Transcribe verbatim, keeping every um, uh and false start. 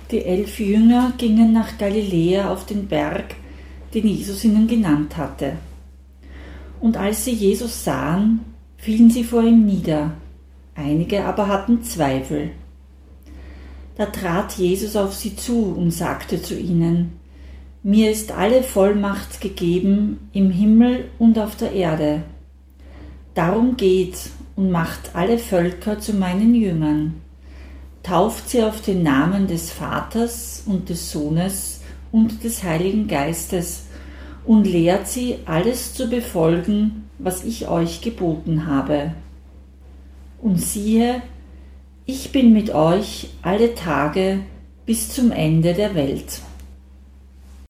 Die elf Jünger gingen nach Galiläa auf den Berg, den Jesus ihnen genannt hatte. Und als sie Jesus sahen, fielen sie vor ihm nieder, einige aber hatten Zweifel. Da trat Jesus auf sie zu und sagte zu ihnen: Mir ist alle Vollmacht gegeben im Himmel und auf der Erde. Darum geht und macht alle Völker zu meinen Jüngern. Tauft sie auf den Namen des Vaters und des Sohnes und des Heiligen Geistes und lehrt sie, alles zu befolgen, was ich euch geboten habe. Und siehe, ich bin mit euch alle Tage bis zum Ende der Welt.